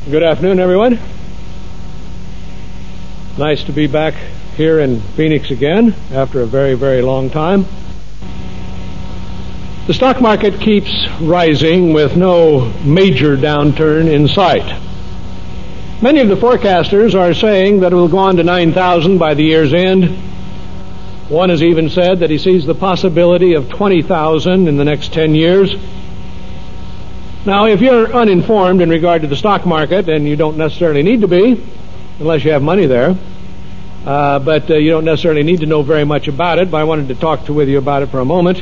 Good afternoon, everyone. Nice to be back here in Phoenix again after a very, very long time. The stock market keeps rising with no major downturn in sight. Many of the forecasters are saying that it will go on to 9,000 by the year's end. One has even said that he sees the possibility of 20,000 in the next 10 years. Now, if you're uninformed in regard to the stock market, and you don't necessarily need to be, unless you have money there, but you don't necessarily need to know very much about it, but I wanted to talk with you about it for a moment.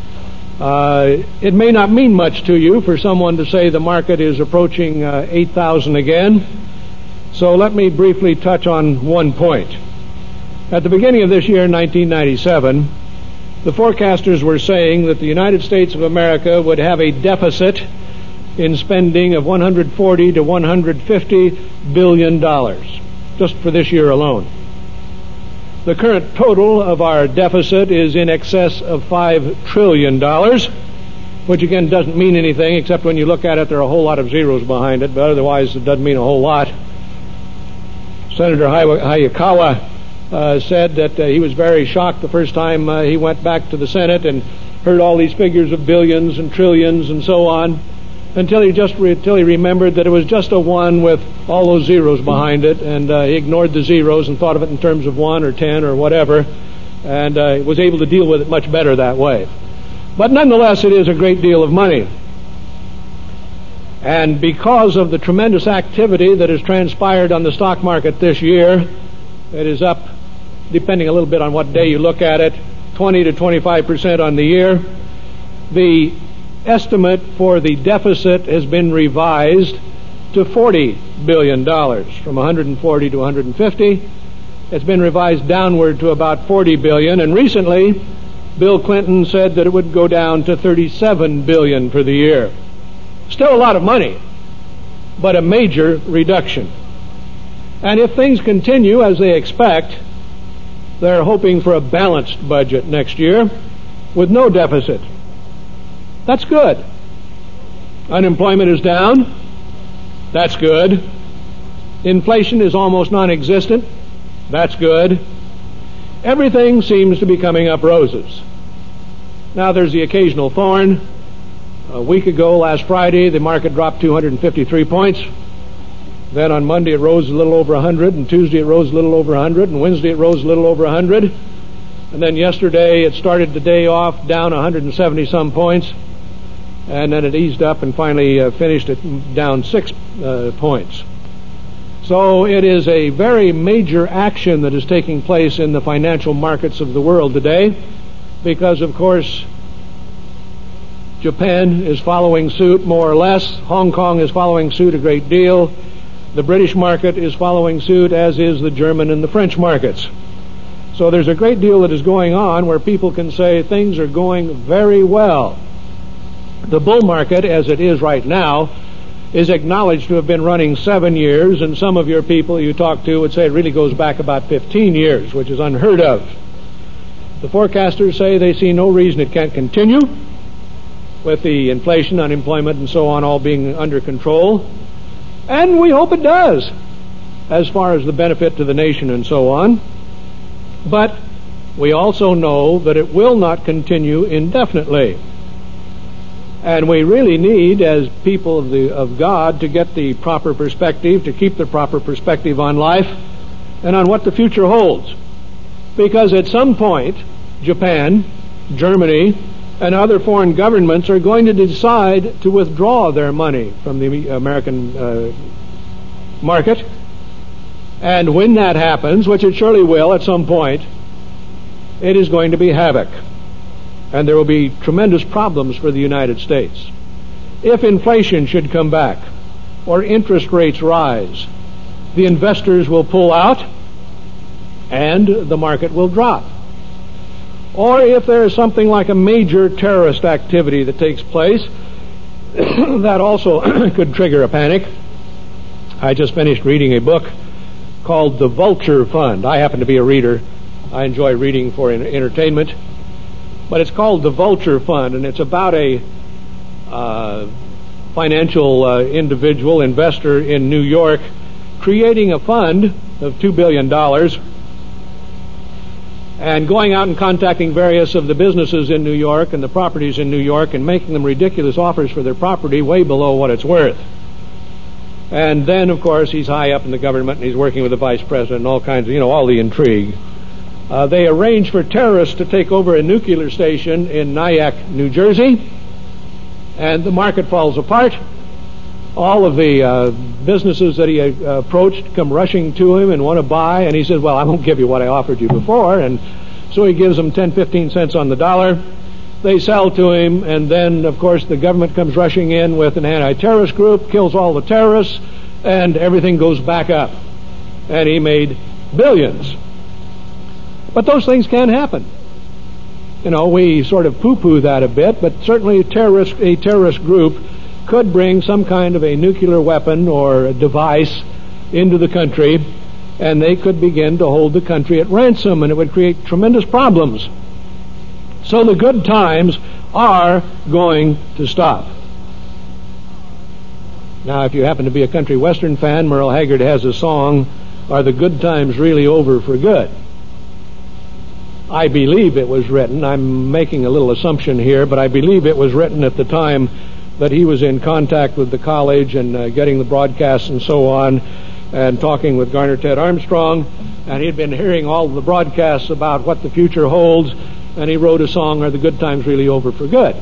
It may not mean much to you for someone to say the market is approaching 8,000 again, so let me briefly touch on one point. At the beginning of this year, 1997, the forecasters were saying that the United States of America would have a deficit in spending of $140 to $150 billion, just for this year alone. The current total of our deficit is in excess of $5 trillion, which again doesn't mean anything, except when you look at it, there are a whole lot of zeros behind it, but otherwise it doesn't mean a whole lot. Senator Hayakawa said that he was very shocked the first time he went back to the Senate and heard all these figures of billions and trillions and so on, until he remembered that it was just a one with all those zeros behind it, and he ignored the zeros and thought of it in terms of 1 or 10 or whatever, and was able to deal with it much better that way. But nonetheless, it is a great deal of money. And because of the tremendous activity that has transpired on the stock market this year, it is up, depending a little bit on what day you look at it, 20 to 25% on the year. The estimate for the deficit has been revised to $40 billion, from 140 to 150. It's been revised downward to about 40 billion, and recently Bill Clinton said that it would go down to 37 billion for the year. Still a lot of money, but a major reduction. And if things continue as they expect, they're hoping for a balanced budget next year with no deficit. That's good. Unemployment is down. That's good. Inflation is almost non-existent. That's good. Everything seems to be coming up roses. Now there's the occasional thorn. A week ago, last Friday, the market dropped 253 points. Then on Monday it rose a little over 100, and Tuesday it rose a little over 100, and Wednesday it rose a little over 100. And then yesterday it started the day off down 170 some points. And then it eased up and finally finished it down 6 points. So it is a very major action that is taking place in the financial markets of the world today, because of course Japan is following suit more or less. Hong Kong is following suit a great deal. The British market is following suit, as is the German and the French markets. So there's a great deal that is going on where people can say things are going very well. The bull market, as it is right now, is acknowledged to have been running 7 years, and some of your people you talk to would say it really goes back about 15 years, which is unheard of. The forecasters say they see no reason it can't continue, with the inflation, unemployment, and so on all being under control. And we hope it does, as far as the benefit to the nation and so on. But we also know that it will not continue indefinitely. And we really need, as people of God, to get the proper perspective, to keep the proper perspective on life and on what the future holds. Because at some point, Japan, Germany, and other foreign governments are going to decide to withdraw their money from the American market. And when that happens, which it surely will at some point, it is going to be havoc. And there will be tremendous problems for the United States. If inflation should come back, or interest rates rise, the investors will pull out, and the market will drop. Or if there is something like a major terrorist activity that takes place, that also could trigger a panic. I just finished reading a book called The Vulture Fund. I happen to be a reader. I enjoy reading for entertainment. But it's called The Vulture Fund, and it's about a financial individual, investor in New York, creating a fund of $2 billion and going out and contacting various of the businesses in New York and the properties in New York and making them ridiculous offers for their property way below what it's worth. And then, of course, he's high up in the government and he's working with the vice president and all kinds of, all the intrigue. They arranged for terrorists to take over a nuclear station in Nyack, New Jersey, and the market falls apart. All of the businesses that he approached come rushing to him and want to buy, and he says, well, I won't give you what I offered you before, and so he gives them 10, 15 cents on the dollar. They sell to him, and then, of course, the government comes rushing in with an anti-terrorist group, kills all the terrorists, and everything goes back up. And he made billions. But those things can happen. We sort of poo-poo that a bit, but certainly a terrorist group could bring some kind of a nuclear weapon or a device into the country, and they could begin to hold the country at ransom, and it would create tremendous problems. So the good times are going to stop. Now, if you happen to be a country western fan, Merle Haggard has a song, Are the Good Times Really Over for Good? I believe it was written, I'm making a little assumption here, but I believe it was written at the time that he was in contact with the college and getting the broadcasts and so on, and talking with Garner Ted Armstrong, and he'd been hearing all the broadcasts about what the future holds, and he wrote a song, Are the Good Times Really Over for Good?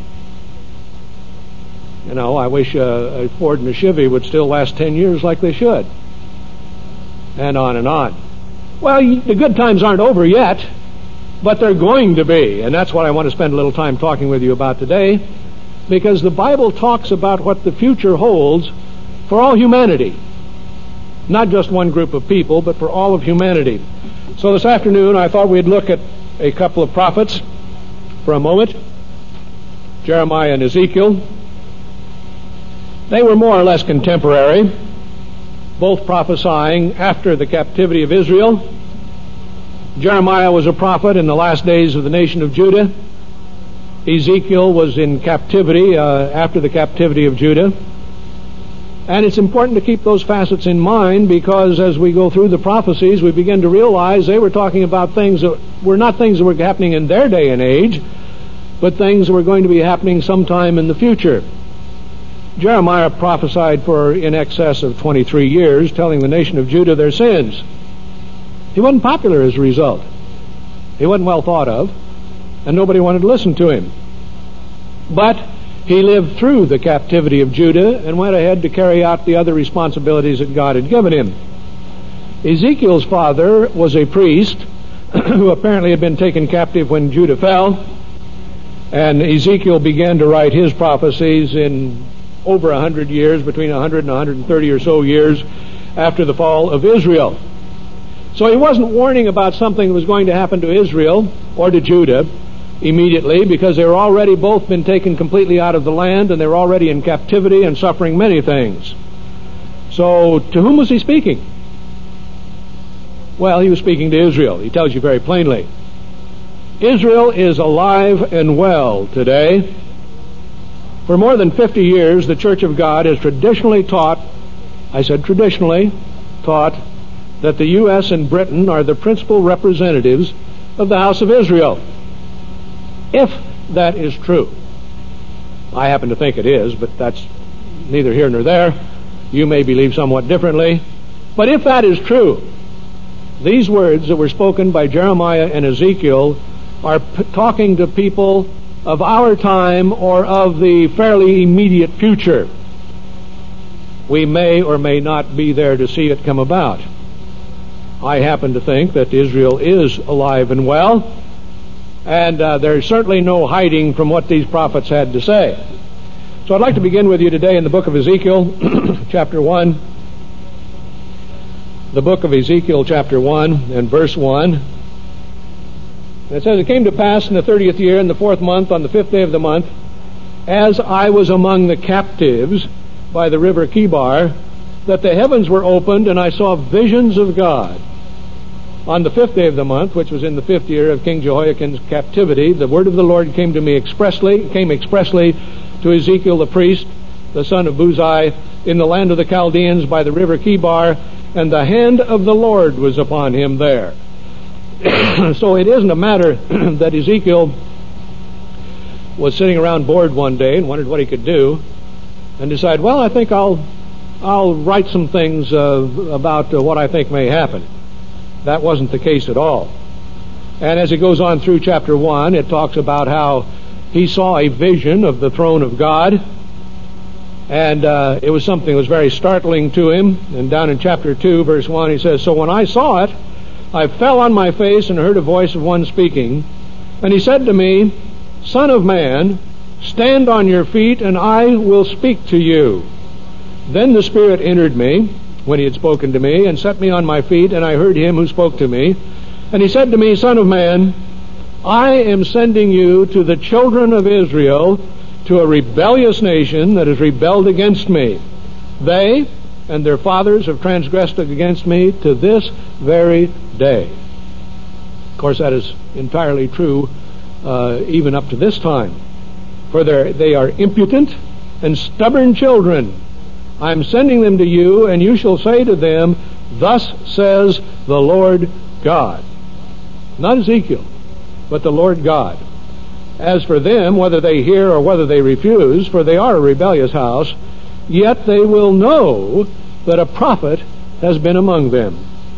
I wish a Ford and a Chevy would still last 10 years like they should. And on and on. Well, the good times aren't over yet, but they're going to be, and that's what I want to spend a little time talking with you about today, because the Bible talks about what the future holds for all humanity. Not just one group of people, but for all of humanity. So this afternoon I thought we'd look at a couple of prophets for a moment, Jeremiah and Ezekiel. They were more or less contemporary, both prophesying after the captivity of Israel. Jeremiah was a prophet in the last days of the nation of Judah. Ezekiel was in captivity after the captivity of Judah. And it's important to keep those facets in mind, because as we go through the prophecies, we begin to realize they were talking about things that were not things that were happening in their day and age, but things that were going to be happening sometime in the future. Jeremiah prophesied for in excess of 23 years, telling the nation of Judah their sins. He wasn't popular as a result. He wasn't well thought of, and nobody wanted to listen to him. But he lived through the captivity of Judah and went ahead to carry out the other responsibilities that God had given him. Ezekiel's father was a priest who apparently had been taken captive when Judah fell, and Ezekiel began to write his prophecies in over 100 years, between 100 and 130 or so years after the fall of Israel. So he wasn't warning about something that was going to happen to Israel or to Judah immediately, because they were already both been taken completely out of the land, and they were already in captivity and suffering many things. So to whom was he speaking? Well, he was speaking to Israel. He tells you very plainly. Israel is alive and well today. For more than 50 years, the Church of God has traditionally taught, I said traditionally, taught that the U.S. and Britain are the principal representatives of the house of Israel. If that is true, I happen to think it is, but that's neither here nor there. You may believe somewhat differently. But if that is true, these words that were spoken by Jeremiah and Ezekiel are talking to people of our time or of the fairly immediate future. We may or may not be there to see it come about. I happen to think that Israel is alive and well, and there's certainly no hiding from what these prophets had to say. So I'd like to begin with you today in the book of Ezekiel, chapter 1. The book of Ezekiel, chapter 1, and verse 1. It says, It came to pass in the 30th year, in the 4th month, on the 5th day of the month, as I was among the captives by the river Chebar, that the heavens were opened, and I saw visions of God. On the 5th day of the month, which was in the 5th year of King Jehoiakim's captivity, the word of the Lord came expressly to Ezekiel the priest, the son of Buzi, in the land of the Chaldeans by the river Chebar, and the hand of the Lord was upon him there. So it isn't a matter that Ezekiel was sitting around bored one day and wondered what he could do, and decided, well, I think I'll write some things about what I think may happen. That wasn't the case at all. And as it goes on through chapter 1, it talks about how he saw a vision of the throne of God, and it was something that was very startling to him. And down in chapter 2, verse 1, he says, "So when I saw it, I fell on my face and heard a voice of one speaking. And he said to me, 'Son of man, stand on your feet, and I will speak to you.' Then the Spirit entered me, when he had spoken to me, and set me on my feet, and I heard him who spoke to me. And he said to me, 'Son of man, I am sending you to the children of Israel, to a rebellious nation that has rebelled against me. They and their fathers have transgressed against me to this very day.'" Of course, that is entirely true even up to this time. "For they are impudent and stubborn children. I am sending them to you, and you shall say to them, 'Thus says the Lord God.'" Not Ezekiel, but the Lord God. "As for them, whether they hear or whether they refuse, for they are a rebellious house, yet they will know that a prophet has been among them."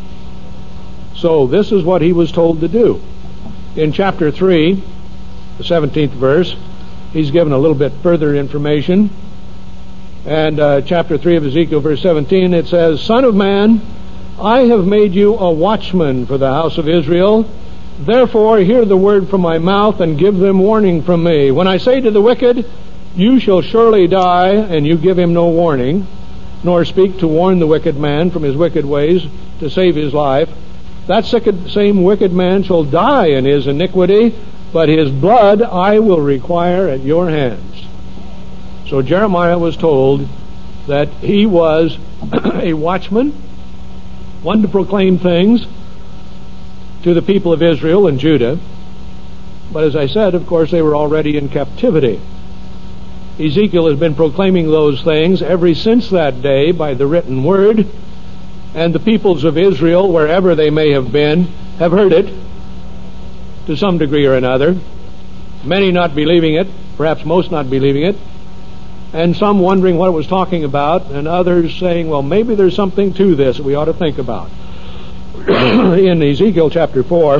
So this is what he was told to do. In chapter 3, the 17th verse, he's given a little bit further information. And chapter 3 of Ezekiel, verse 17, it says, "Son of man, I have made you a watchman for the house of Israel. Therefore hear the word from my mouth and give them warning from me. When I say to the wicked, 'You shall surely die,' and you give him no warning, nor speak to warn the wicked man from his wicked ways to save his life, that same wicked man shall die in his iniquity, but his blood I will require at your hands." So Jeremiah was told that he was a watchman, one to proclaim things to the people of Israel and Judah. But as I said, of course, they were already in captivity. Ezekiel has been proclaiming those things ever since that day by the written word, and the peoples of Israel, wherever they may have been, have heard it to some degree or another. Many not believing it, perhaps most not believing it, and some wondering what it was talking about, and others saying, well, maybe there's something to this that we ought to think about. In Ezekiel chapter 4,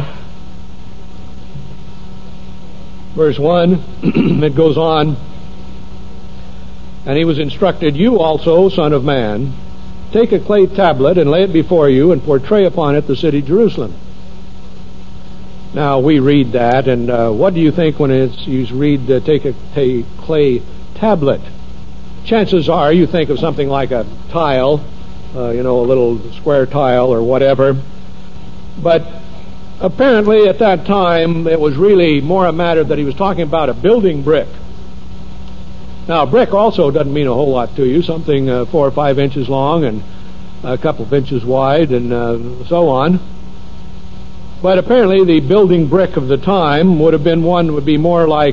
verse 1, it goes on, "And he was instructed, 'You also, son of man, take a clay tablet and lay it before you, and portray upon it the city Jerusalem.'" Now we read that, and what do you think when you read take a clay tablet? Chances are you think of something like a tile, a little square tile or whatever. But apparently at that time it was really more a matter that he was talking about a building brick. Now, a brick also doesn't mean a whole lot to you, something 4 or 5 inches long and a couple of inches wide and so on. But apparently the building brick of the time would have been one that would be more like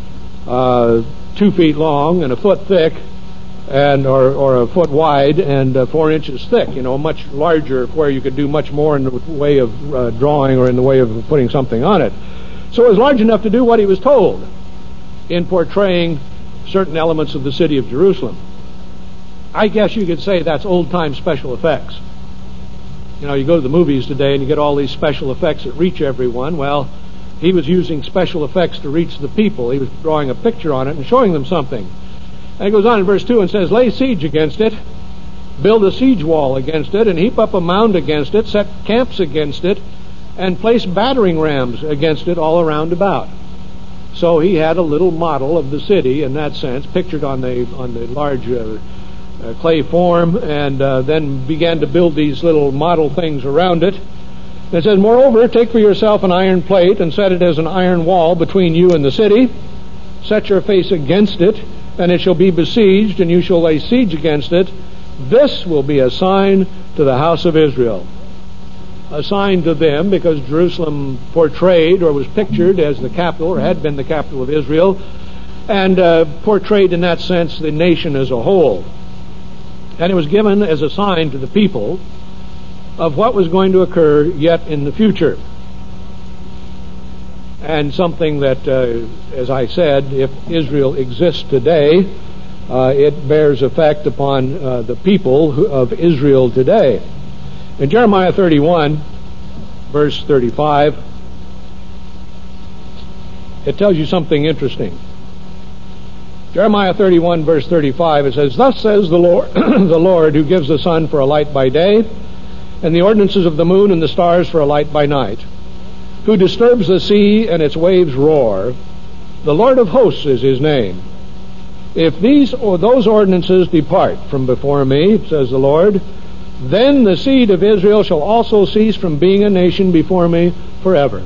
2 feet long and a foot thick, and or a foot wide and 4 inches thick, much larger, where you could do much more in the way of drawing or in the way of putting something on it. So it was large enough to do what he was told in portraying certain elements of the city of Jerusalem. I guess you could say that's old-time special effects. You go to the movies today and you get all these special effects that reach everyone. Well, he was using special effects to reach the people. He was drawing a picture on it and showing them something. And it goes on in verse 2 and says, "Lay siege against it, build a siege wall against it, and heap up a mound against it, set camps against it, and place battering rams against it all around about." So he had a little model of the city in that sense, pictured on the large clay form, and then began to build these little model things around it. It says, "Moreover, take for yourself an iron plate, and set it as an iron wall between you and the city. Set your face against it, and it shall be besieged, and you shall lay siege against it. This will be a sign to the house of Israel." A sign to them, because Jerusalem portrayed or was pictured as the capital, or had been the capital of Israel. and portrayed in that sense the nation as a whole. And it was given as a sign to the people of what was going to occur yet in the future. And something that, as I said, if Israel exists today, it bears effect upon the people of Israel today. In Jeremiah 31, verse 35, it tells you something interesting. Jeremiah 31, verse 35, it says, "Thus says the Lord, the Lord, who gives the sun for a light by day, and the ordinances of the moon and the stars for a light by night, who disturbs the sea and its waves roar. The Lord of hosts is his name. If these or those ordinances depart from before me, says the Lord, then the seed of Israel shall also cease from being a nation before me forever."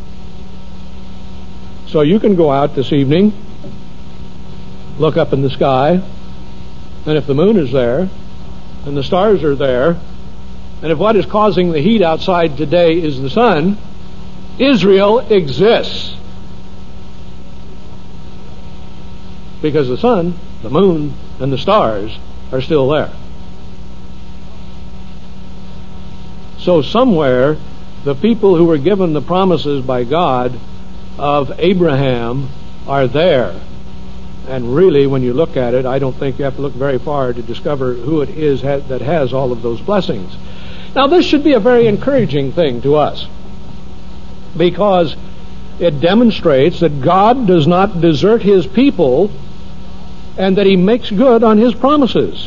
So you can go out this evening, look up in the sky, and if the moon is there, and the stars are there, and if what is causing the heat outside today is the sun, Israel exists. Because the sun, the moon, and the stars are still there. So somewhere, the people who were given the promises by God of Abraham are there. And really, when you look at it, I don't think you have to look very far to discover who it is that has all of those blessings. Now, this should be a very encouraging thing to us, because it demonstrates that God does not desert his people and that he makes good on his promises.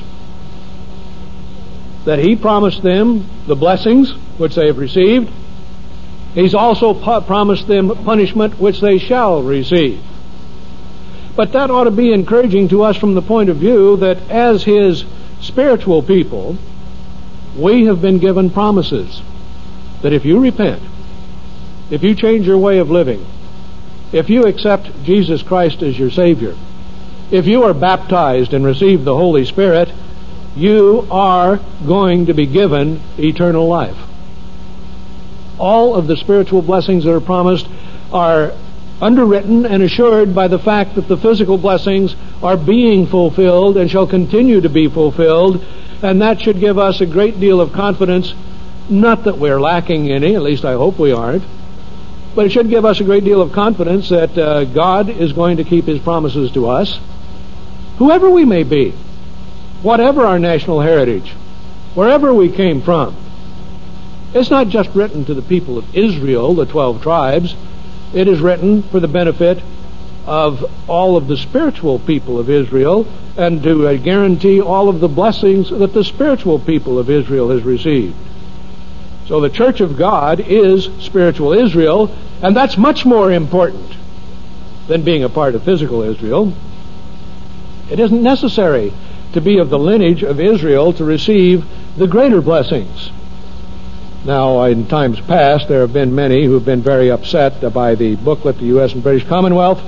That he promised them the blessings which they have received. He's also promised them punishment which they shall receive. But that ought to be encouraging to us from the point of view that as his spiritual people, we have been given promises that if you repent, if you change your way of living, if you accept Jesus Christ as your Savior, if you are baptized and receive the Holy Spirit, you are going to be given eternal life. All of the spiritual blessings that are promised are underwritten and assured by the fact that the physical blessings are being fulfilled and shall continue to be fulfilled, and that should give us a great deal of confidence, not that we're lacking any, at least I hope we aren't, but it should give us a great deal of confidence that God is going to keep his promises to us, whoever we may be, whatever our national heritage, wherever we came from. It's not just written to the people of Israel, the 12 tribes. It is written for the benefit of all of the spiritual people of Israel and to guarantee all of the blessings that the spiritual people of Israel has received. So the Church of God is spiritual Israel, and that's much more important than being a part of physical Israel. It isn't necessary to be of the lineage of Israel to receive the greater blessings. Now, in times past, there have been many who have been very upset by the booklet, the U.S. and British Commonwealth.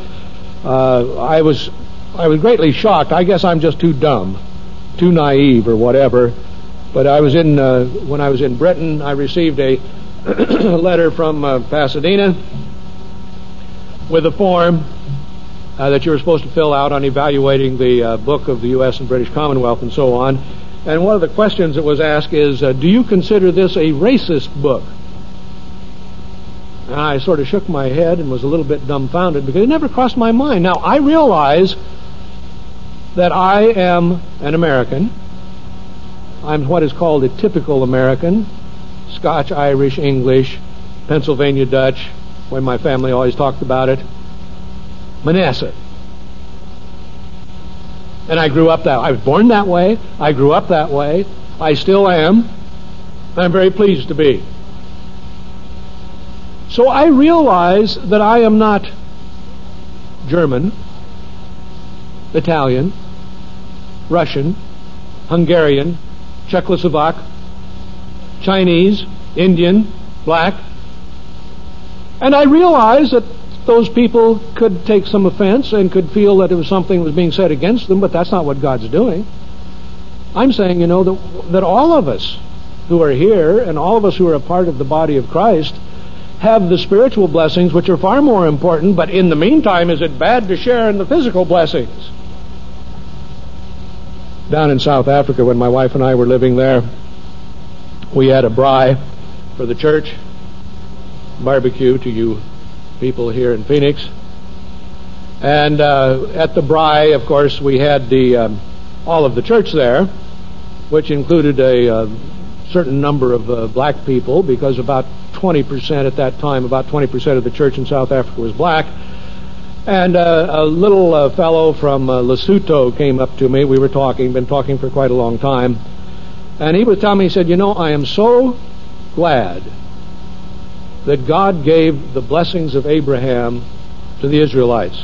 I was greatly shocked. I guess I'm just too dumb, too naive, or whatever. But when I was in Britain, I received a letter from Pasadena with a form that you were supposed to fill out on evaluating the book of the U.S. and British Commonwealth and so on. And one of the questions that was asked is, do you consider this a racist book? And I sort of shook my head and was a little bit dumbfounded because it never crossed my mind. Now, I realize that I am an American. I'm what is called a typical American, Scotch, Irish, English, Pennsylvania Dutch, when my family always talked about it, Manasseh. And I grew up that way. I was born that way. I grew up that way. I still am. And I'm very pleased to be. So I realize that I am not German, Italian, Russian, Hungarian, Czechoslovak, Chinese, Indian, black. And I realize that those people could take some offense and could feel that it was something that was being said against them, but that's not what God's doing. I'm saying, that all of us who are here and all of us who are a part of the body of Christ have the spiritual blessings, which are far more important, but in the meantime, is it bad to share in the physical blessings? Down in South Africa, when my wife and I were living there, we had a braai for the church, barbecue to you people here in Phoenix. And at the braai, of course, we had all of the church there, which included a certain number of black people, because about 20% at that time, about 20% of the church in South Africa was black. And a little fellow from Lesotho came up to me. We were been talking for quite a long time. And he was telling me, he said, I am so glad that God gave the blessings of Abraham to the Israelites.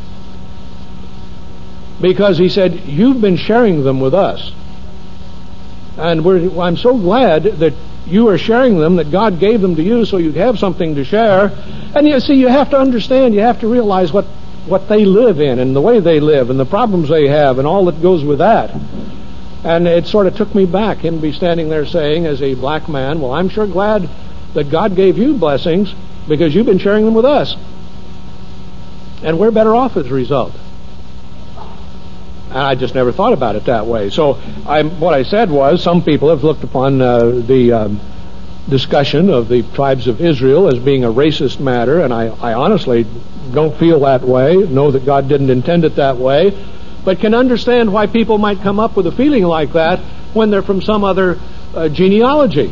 Because he said, you've been sharing them with us. And I'm so glad that you are sharing them, that God gave them to you so you'd have something to share. And you see, you have to understand, you have to realize what they live in and the way they live and the problems they have and all that goes with that. And it sort of took me back, him be standing there saying, as a black man, well, I'm sure glad that God gave you blessings because you've been sharing them with us. And we're better off as a result. And I just never thought about it that way. So what I said was, some people have looked upon the discussion of the tribes of Israel as being a racist matter, and I honestly don't feel that way, know that God didn't intend it that way, but can understand why people might come up with a feeling like that when they're from some other genealogy.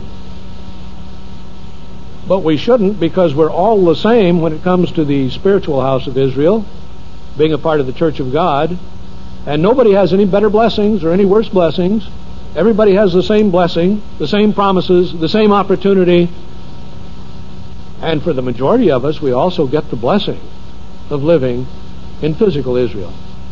But we shouldn't, because we're all the same when it comes to the spiritual house of Israel, being a part of the church of God. And nobody has any better blessings or any worse blessings. Everybody has the same blessing, the same promises, the same opportunity. And for the majority of us, we also get the blessing of living in physical Israel.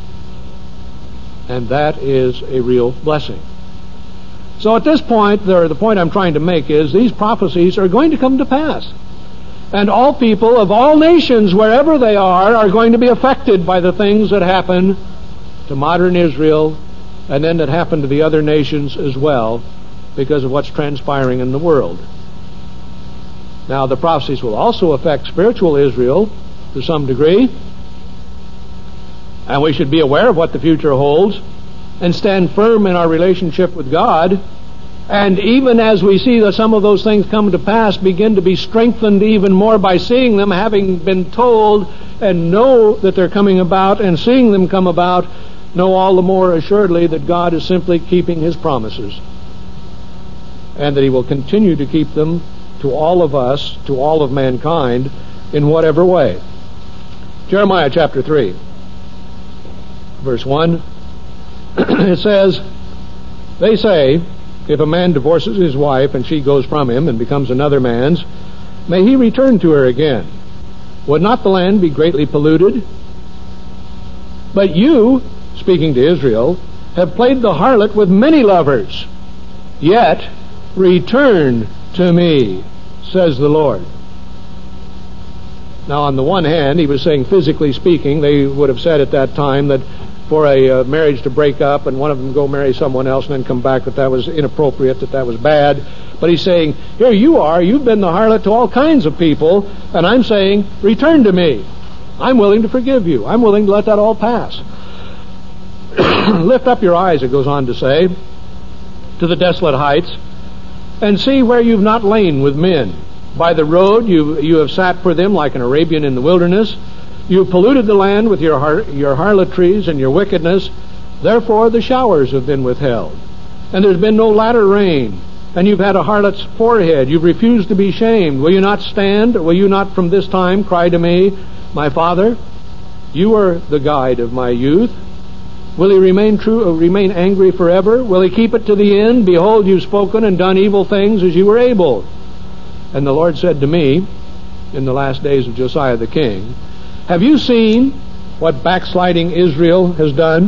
And that is a real blessing. So at this point, the point I'm trying to make is these prophecies are going to come to pass. And all people of all nations, wherever they are going to be affected by the things that happen to modern Israel, and then that happen to the other nations as well, because of what's transpiring in the world. Now, the prophecies will also affect spiritual Israel to some degree, and we should be aware of what the future holds and stand firm in our relationship with God, and even as we see that some of those things come to pass, begin to be strengthened even more by seeing them, having been told, and know that they're coming about, and seeing them come about, know all the more assuredly that God is simply keeping His promises, and that He will continue to keep them to all of us, to all of mankind, in whatever way. Jeremiah chapter 3, verse 1, it says, they say, if a man divorces his wife and she goes from him and becomes another man's, may he return to her again. Would not the land be greatly polluted? But you, speaking to Israel, have played the harlot with many lovers. Yet return to me, says the Lord. Now, on the one hand, he was saying, physically speaking, they would have said at that time that for a marriage to break up and one of them go marry someone else and then come back, that was inappropriate, that was bad. But he's saying, here you are, you've been the harlot to all kinds of people, and I'm saying, return to me. I'm willing to forgive you. I'm willing to let that all pass. Lift up your eyes, it goes on to say, to the desolate heights, and see where you've not lain with men. By the road you have sat for them like an Arabian in the wilderness. You have polluted the land with your harlotries and your wickedness. Therefore the showers have been withheld, and there's been no latter rain. And you've had a harlot's forehead. You've refused to be shamed. Will you not stand? Will you not from this time cry to me, my Father? You are the guide of my youth. Will he remain angry forever? Will he keep it to the end? Behold, you've spoken and done evil things as you were able. And the Lord said to me, in the last days of Josiah the king, have you seen what backsliding Israel has done?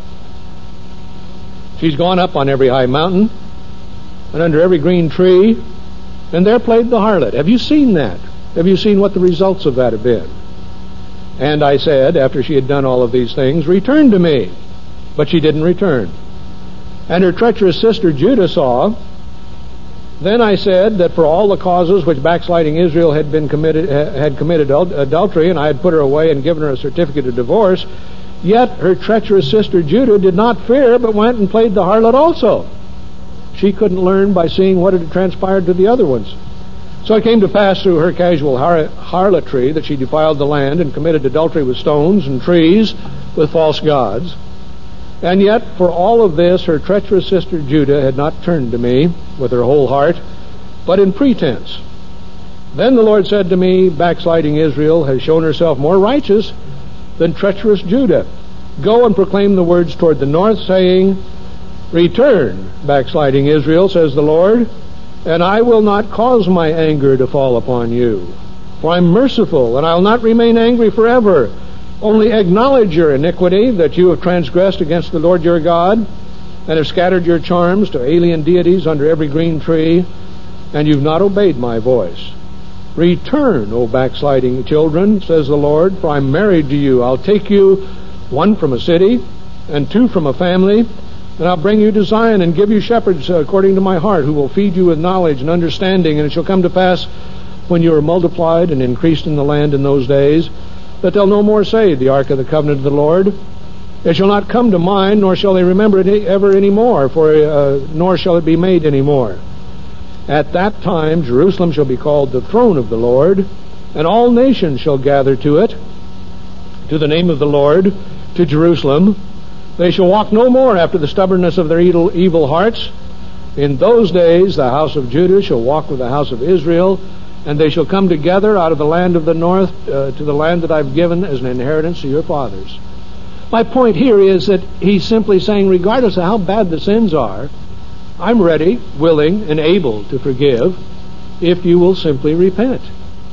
She's gone up on every high mountain and under every green tree, and there played the harlot. Have you seen that? Have you seen what the results of that have been? And I said, after she had done all of these things, return to me. But she didn't return. And her treacherous sister Judah saw, Then I said that for all the causes which backsliding Israel had committed adultery, and I had put her away and given her a certificate of divorce, yet her treacherous sister Judah did not fear, but went and played the harlot also. She couldn't learn by seeing what had transpired to the other ones. So it came to pass through her casual harlotry that she defiled the land and committed adultery with stones and trees, with false gods. And yet, for all of this, her treacherous sister Judah had not turned to me with her whole heart, but in pretense. Then the Lord said to me, backsliding Israel has shown herself more righteous than treacherous Judah. Go and proclaim the words toward the north, saying, Return, backsliding Israel, says the Lord, and I will not cause my anger to fall upon you. For I am merciful, and I will not remain angry forever. Only acknowledge your iniquity, that you have transgressed against the Lord your God, and have scattered your charms to alien deities under every green tree, and you've not obeyed my voice. Return, O backsliding children, says the Lord, for I'm married to you. I'll take you, one from a city, and two from a family, and I'll bring you to Zion, and give you shepherds according to my heart, who will feed you with knowledge and understanding. And it shall come to pass, when you are multiplied and increased in the land in those days, that they'll no more say, the ark of the covenant of the Lord. It shall not come to mind, nor shall they remember it ever any more, nor shall it be made any more. At that time Jerusalem shall be called the throne of the Lord, and all nations shall gather to it, to the name of the Lord, to Jerusalem. They shall walk no more after the stubbornness of their evil hearts. In those days the house of Judah shall walk with the house of Israel, and they shall come together out of the land of the north to the land that I've given as an inheritance to your fathers. My point here is that he's simply saying, regardless of how bad the sins are, I'm ready, willing, and able to forgive if you will simply repent.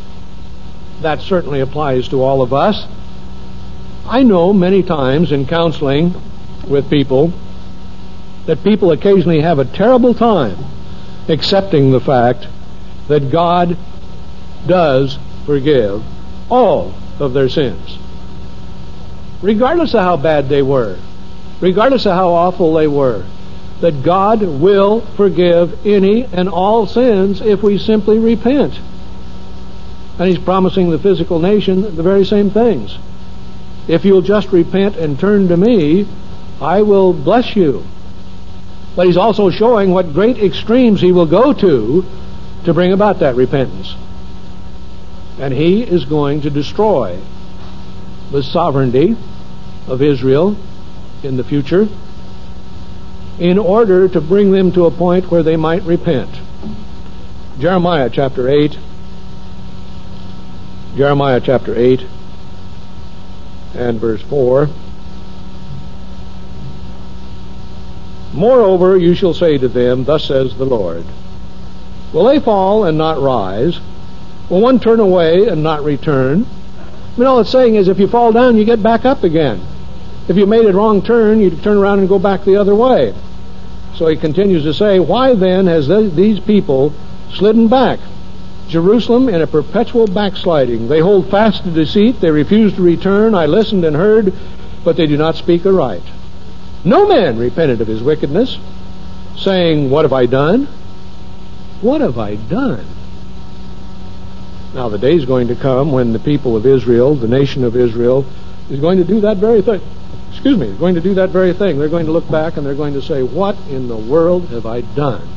That certainly applies to all of us. I know many times in counseling with people that people occasionally have a terrible time accepting the fact that God does forgive all of their sins, regardless of how bad they were, regardless of how awful they were, that God will forgive any and all sins if we simply repent. And he's promising the physical nation the very same things. If you'll just repent and turn to me, I will bless you. But he's also showing what great extremes he will go to bring about that repentance. And he is going to destroy the sovereignty of Israel in the future in order to bring them to a point where they might repent. Jeremiah chapter 8. Jeremiah chapter 8 and verse 4. Moreover, you shall say to them, thus says the Lord, will they fall and not rise? Will one turn away and not return? I mean, all it's saying is if you fall down, you get back up again. If you made a wrong turn, you turn around and go back the other way. So he continues to say, why then has these people slidden back? Jerusalem in a perpetual backsliding. They hold fast to deceit. They refuse to return. I listened and heard, but they do not speak aright. No man repented of his wickedness, saying, what have I done? What have I done? Now the day is going to come when the people of Israel, the nation of Israel, is going to do that very thing. Is going to do that very thing. They're going to look back and they're going to say, what in the world have I done?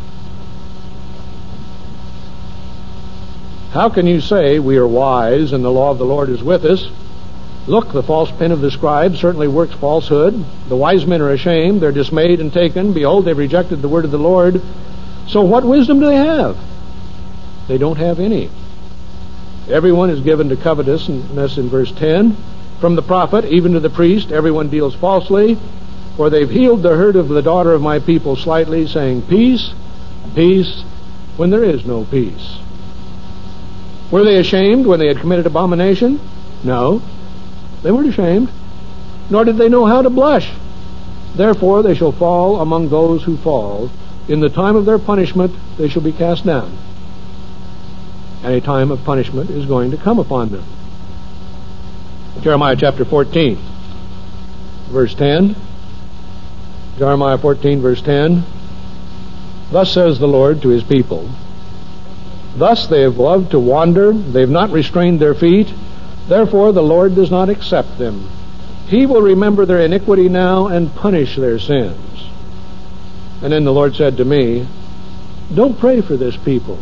How can you say we are wise and the law of the Lord is with us? Look, the false pen of the scribe certainly works falsehood. The wise men are ashamed. They're dismayed and taken. Behold, they've rejected the word of the Lord. So what wisdom do they have? They don't have any. Everyone is given to covetousness in verse 10. From the prophet, even to the priest, everyone deals falsely. For they've healed the hurt of the daughter of my people slightly, saying, peace, peace, when there is no peace. Were they ashamed when they had committed abomination? No, they weren't ashamed, nor did they know how to blush. Therefore they shall fall among those who fall. In the time of their punishment they shall be cast down. And a time of punishment is going to come upon them. Jeremiah chapter 14, verse 10. Jeremiah 14, verse 10. Thus says the Lord to his people, thus they have loved to wander, they have not restrained their feet, therefore the Lord does not accept them. He will remember their iniquity now and punish their sins. And then the Lord said to me, don't pray for this people.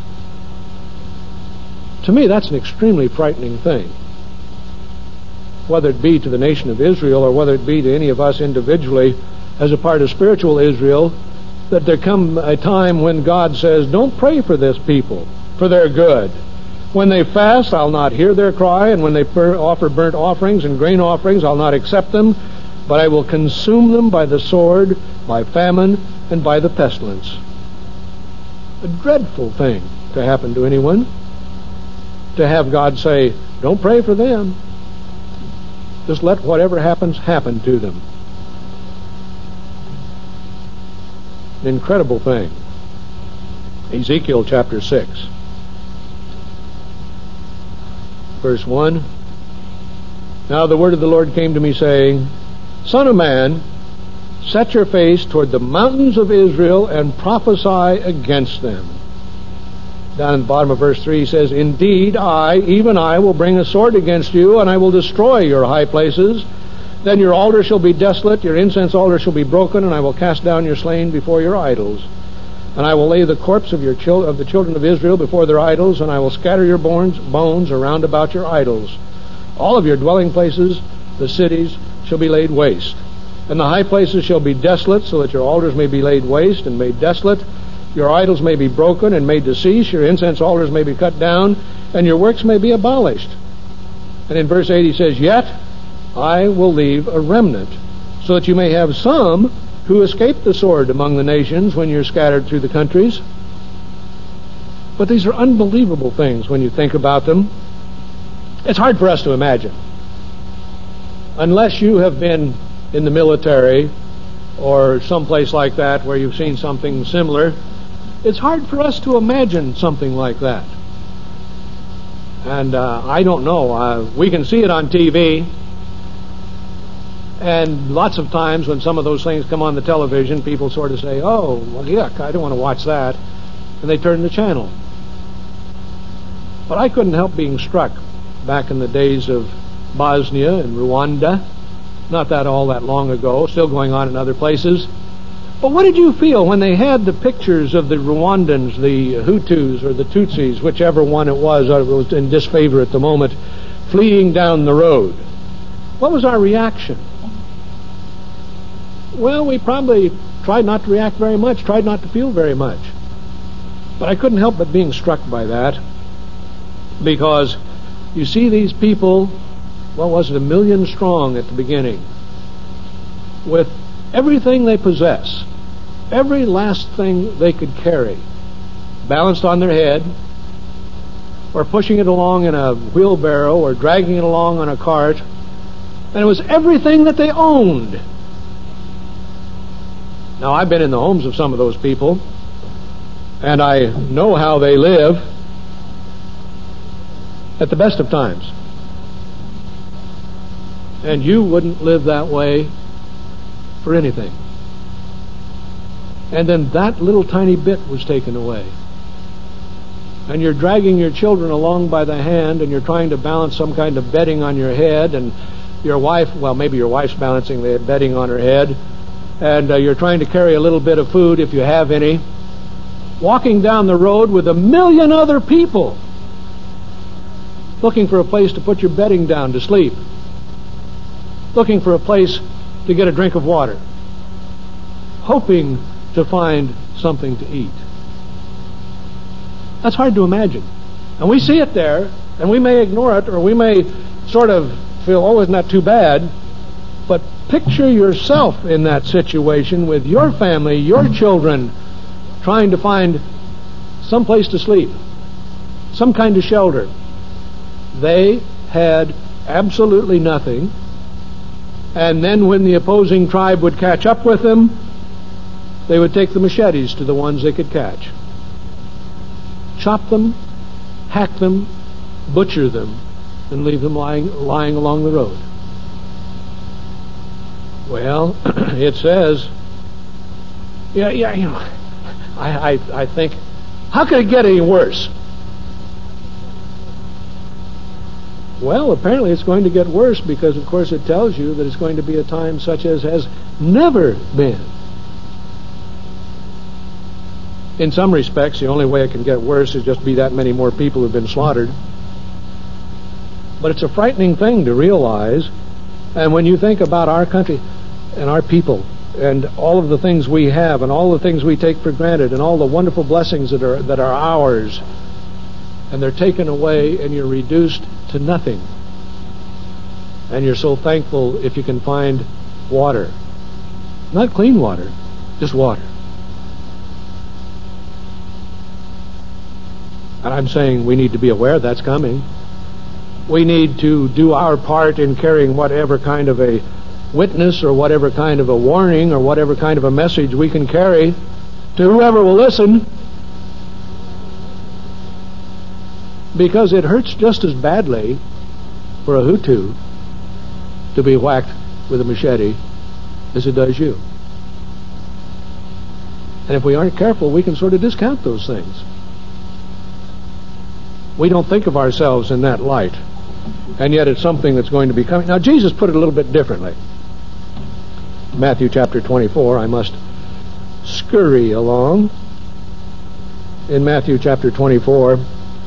To me, that's an extremely frightening thing. Whether it be to the nation of Israel or whether it be to any of us individually as a part of spiritual Israel, that there come a time when God says, don't pray for this people, for their good. When they fast, I'll not hear their cry, and when they offer burnt offerings and grain offerings, I'll not accept them, but I will consume them by the sword, by famine, and by the pestilence. A dreadful thing to happen to anyone, to have God say, don't pray for them. Just let whatever happens happen to them. An incredible thing. Ezekiel chapter 6. Verse 1. Now the word of the Lord came to me, saying, Son of man, set your face toward the mountains of Israel and prophesy against them. Down in the bottom of verse 3 he says, Indeed, I, even I, will bring a sword against you, and I will destroy your high places. Then your altar shall be desolate, your incense altar shall be broken, and I will cast down your slain before your idols. And I will lay the corpse of the children of Israel before their idols, and I will scatter your bones around about your idols. All of your dwelling places, the cities, shall be laid waste. And the high places shall be desolate, so that your altars may be laid waste and made desolate. Your idols may be broken and made to cease. Your incense altars may be cut down, and your works may be abolished. And in verse 8 he says, Yet I will leave a remnant, so that you may have some who escape the sword among the nations when you're scattered through the countries. But these are unbelievable things when you think about them. It's hard for us to imagine. Unless you have been in the military or someplace like that where you've seen something similar, it's hard for us to imagine something like that. And I don't know. We can see it on TV. And lots of times when some of those things come on the television, people sort of say, oh, well, yuck, I don't want to watch that. And they turn the channel. But I couldn't help being struck back in the days of Bosnia and Rwanda. Not that all that long ago, still going on in other places. But what did you feel when they had the pictures of the Rwandans, the Hutus or the Tutsis, whichever one it was in disfavor at the moment, fleeing down the road? What was our reaction? Well, we probably tried not to react very much, tried not to feel very much. But I couldn't help but being struck by that, because you see these people, what was it, 1 million strong at the beginning, with everything they possess, every last thing they could carry, balanced on their head, or pushing it along in a wheelbarrow, or dragging it along on a cart, and it was everything that they owned. Now, I've been in the homes of some of those people, and I know how they live at the best of times. And you wouldn't live that way for anything. And then that little tiny bit was taken away. And you're dragging your children along by the hand, and you're trying to balance some kind of bedding on your head, and your wife, well, maybe your wife's balancing the bedding on her head, and you're trying to carry a little bit of food if you have any, walking down the road with 1 million other people, looking for a place to put your bedding down to sleep, looking for a place to get a drink of water, hoping to find something to eat. That's hard to imagine. And we see it there, and we may ignore it, or we may sort of feel, oh, isn't that too bad? But picture yourself in that situation with your family, your children, trying to find some place to sleep, some kind of shelter. They had absolutely nothing. And then when the opposing tribe would catch up with them, they would take the machetes to the ones they could catch, chop them, hack them, butcher them, and leave them lying along the road. Well, it says, I think, how could it get any worse? Well, apparently it's going to get worse because, of course, it tells you that it's going to be a time such as has never been. In some respects, the only way it can get worse is just be that many more people who've been slaughtered. But it's a frightening thing to realize. And when you think about our country and our people and all of the things we have and all the things we take for granted and all the wonderful blessings that are ours, and they're taken away and you're reduced to nothing. And you're so thankful if you can find water. Not clean water, just water. And I'm saying we need to be aware that's coming. We need to do our part in carrying whatever kind of a witness or whatever kind of a warning or whatever kind of a message we can carry to whoever will listen. Because it hurts just as badly for a Hutu to be whacked with a machete as it does you. And if we aren't careful, we can sort of discount those things. We don't think of ourselves in that light. And yet it's something that's going to be coming. Now, Jesus put it a little bit differently. Matthew chapter 24, I must scurry along. In Matthew chapter 24,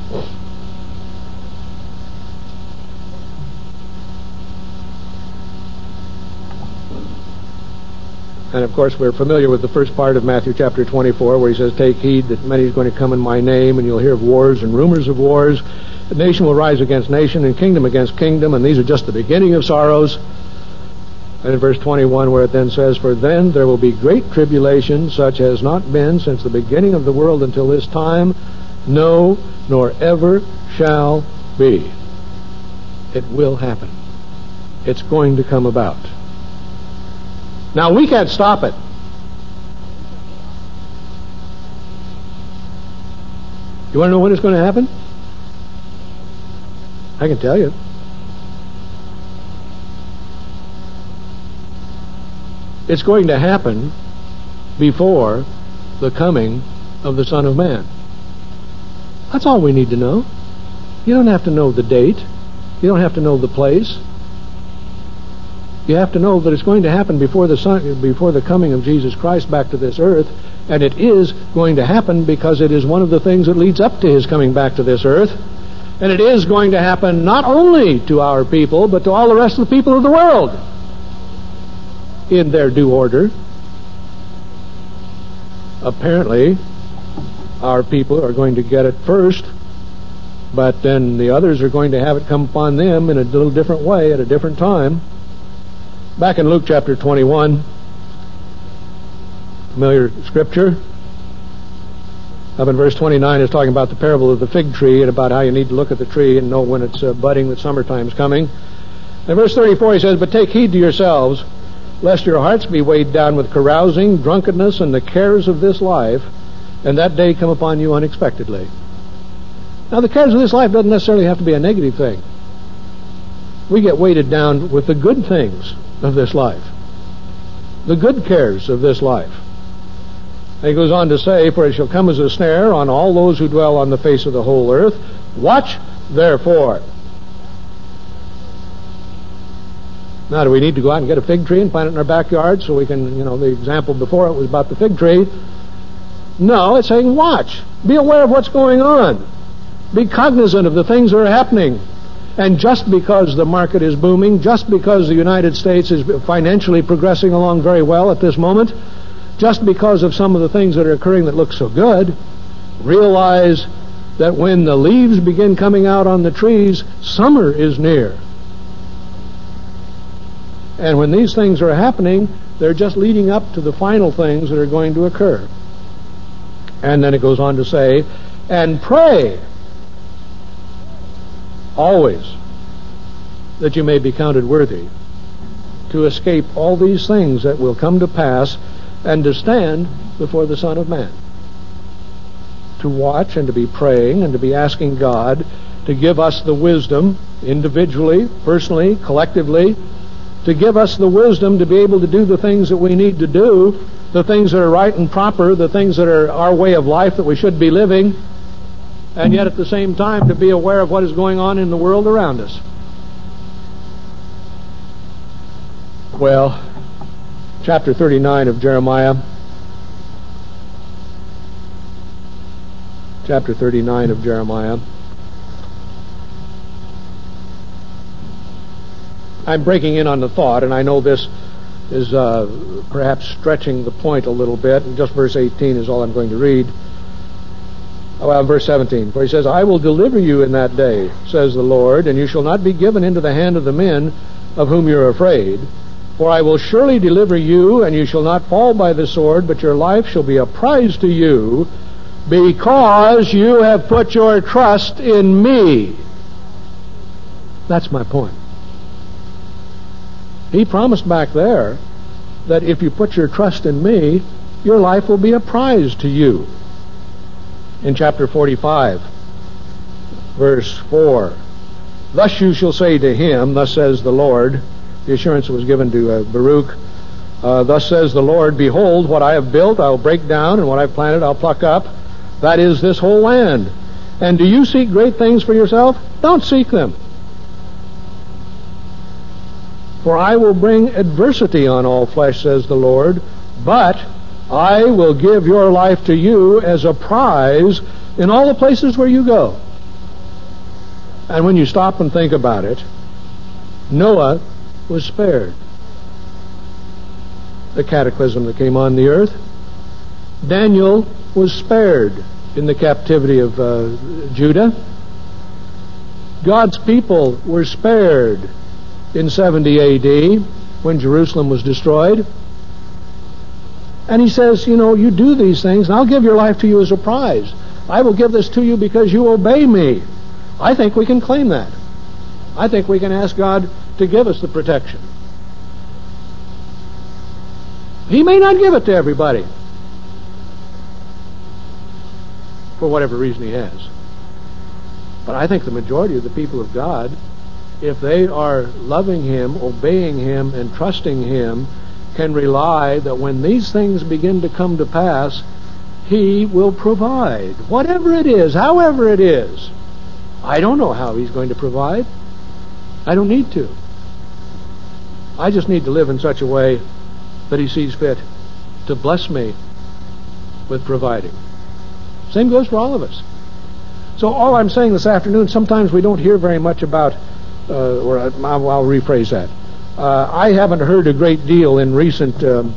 and of course we're familiar with the first part of Matthew chapter 24 where he says, "Take heed that many is going to come in my name, and you'll hear of wars and rumors of wars. A nation will rise against nation and kingdom against kingdom, and these are just the beginning of sorrows." And in verse 21 where it then says, "For then there will be great tribulation, such has not been since the beginning of the world until this time, no, nor ever shall be." It will happen. It's going to come about. Now, we can't stop it. You want to know when it's going to happen? I can tell you. It's going to happen before the coming of the Son of Man. That's all we need to know. You don't have to know the date. You don't have to know the place. You have to know that it's going to happen before the coming of Jesus Christ back to this earth, and it is going to happen because it is one of the things that leads up to his coming back to this earth. And it is going to happen not only to our people, but to all the rest of the people of the world in their due order. Apparently, our people are going to get it first, but then the others are going to have it come upon them in a little different way at a different time. Back in Luke chapter 21, familiar scripture. Up in verse 29, it's talking about the parable of the fig tree and about how you need to look at the tree and know when it's budding, that summertime's coming. In verse 34, he says, "But take heed to yourselves, lest your hearts be weighed down with carousing, drunkenness, and the cares of this life, and that day come upon you unexpectedly." Now, the cares of this life doesn't necessarily have to be a negative thing. We get weighted down with the good things of this life, the good cares of this life. And he goes on to say, "For it shall come as a snare on all those who dwell on the face of the whole earth. Watch, therefore." Now, do we need to go out and get a fig tree and plant it in our backyard so we can, the example before it was about the fig tree? No, it's saying watch. Be aware of what's going on. Be cognizant of the things that are happening. And just because the market is booming, just because the United States is financially progressing along very well at this moment, just because of some of the things that are occurring that look so good, realize that when the leaves begin coming out on the trees, summer is near. And when these things are happening, they're just leading up to the final things that are going to occur. And then it goes on to say, "And pray always that you may be counted worthy to escape all these things that will come to pass and to stand before the Son of Man." To watch and to be praying and to be asking God to give us the wisdom, individually, personally, collectively, to give us the wisdom to be able to do the things that we need to do the things that are right and proper, the things that are our way of life that we should be living, and yet at the same time to be aware of what is going on in the world around us. Well, chapter 39 of Jeremiah. Chapter 39 of Jeremiah. I'm breaking in on the thought, and I know this is perhaps stretching the point a little bit, and just verse 18 is all I'm going to read. Well, verse 17, for he says, I will deliver you in that day, says the Lord, and you shall not be given into the hand of the men of whom you are afraid. For I will surely deliver you, and you shall not fall by the sword, but your life shall be a prize to you, because you have put your trust in me. That's my point. He promised back there that if you put your trust in me, your life will be a prize to you. In chapter 45, verse 4, thus you shall say to him, thus says the Lord, the assurance was given to Baruch, thus says the Lord, behold, what I have built I will break down, and what I have planted I'll pluck up, that is this whole land. And do you seek great things for yourself? Don't seek them. For I will bring adversity on all flesh, says the Lord, but I will give your life to you as a prize in all the places where you go. And when you stop and think about it, Noah was spared the cataclysm that came on the earth. Daniel was spared in the captivity of Judah. God's people were spared in 70 A.D. when Jerusalem was destroyed. And he says, you do these things, and I'll give your life to you as a prize. I will give this to you because you obey me. I think we can claim that. I think we can ask God to give us the protection. He may not give it to everybody, for whatever reason he has. But I think the majority of the people of God, if they are loving him, obeying him, and trusting him, can rely that when these things begin to come to pass, he will provide. Whatever it is, however it is. I don't know how he's going to provide. I don't need to. I just need to live in such a way that he sees fit to bless me with providing. Same goes for all of us. So all I'm saying this afternoon, sometimes we don't hear very much about, I'll rephrase that. I haven't heard a great deal in recent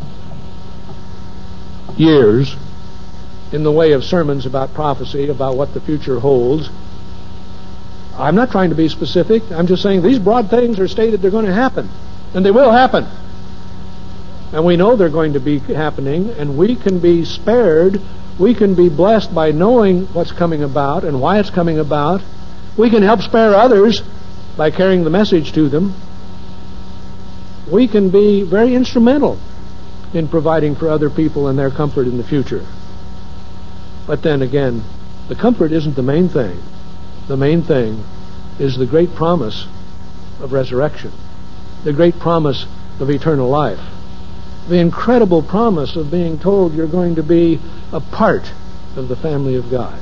years in the way of sermons about prophecy, about what the future holds. I'm not trying to be specific. I'm just saying these broad things are stated they're going to happen. And they will happen. And we know they're going to be happening, and we can be spared. We can be blessed by knowing what's coming about and why it's coming about. We can help spare others by carrying the message to them. We can be very instrumental in providing for other people and their comfort in the future. But then again, the comfort isn't the main thing. The main thing is the great promise of resurrection, the great promise of eternal life, the incredible promise of being told you're going to be a part of the family of God.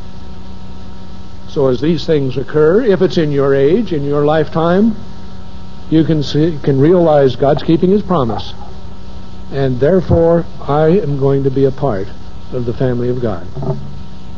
So as these things occur, if it's in your age, in your lifetime, you can realize God's keeping his promise, and therefore I am going to be a part of the family of God.